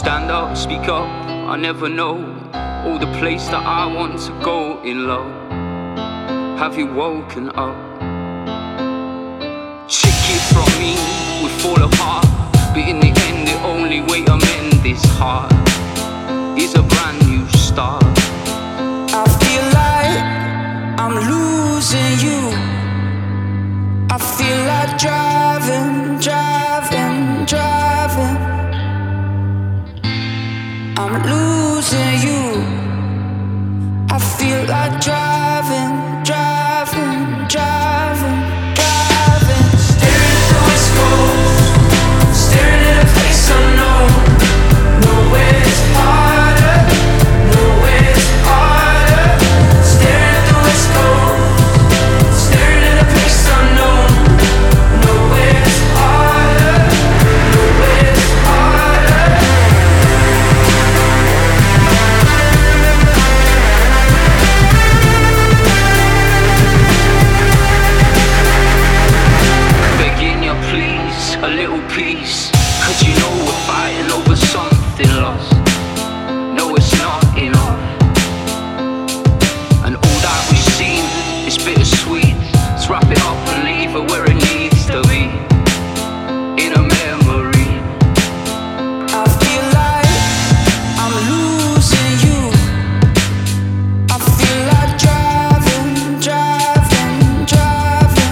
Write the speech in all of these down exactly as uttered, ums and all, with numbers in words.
Stand up, speak up, I never know all the place that I want to go in love. Have you woken up? Chick it from me, we fall apart, but in the end the only way I'm in this heart is a brand new start. I feel like I'm losing you. I feel like driving, driving, driving. I'm losing you. I feel like driving, driving, driving, driving. Staring at the west coast, staring at a place unknown. Nowhere's harder, nowhere's harder. Staring at the west coast, staring at a place unknown. Nowhere's harder, nowhere's harder. Begging you please, a little peace, 'cause you know we're fighting over something lost. No, it's not enough, and all that we've seen is bittersweet. Let's wrap it up and leave it where it needs to be, in a memory. I feel like I'm losing you. I feel like driving, driving, driving.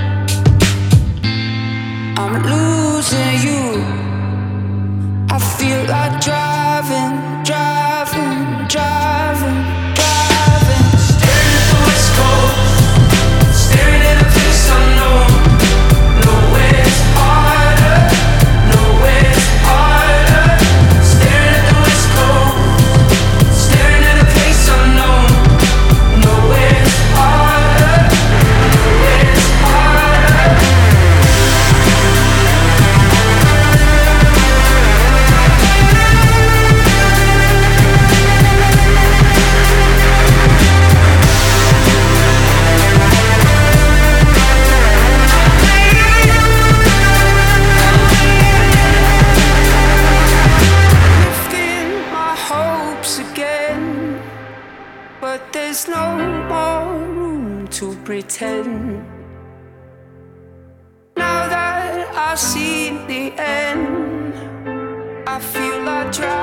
I'm losing you. I feel like driving, driving, driving, driving. Staring at the west coast, staring at a place unknown. Nowhere's harder, nowhere's harder. Staring at the west coast, staring at a place unknown. Nowhere's harder, nowhere's harder. Lifting my hopes again, but there's no more room to pretend. Now that I've seen the end, I feel like driving.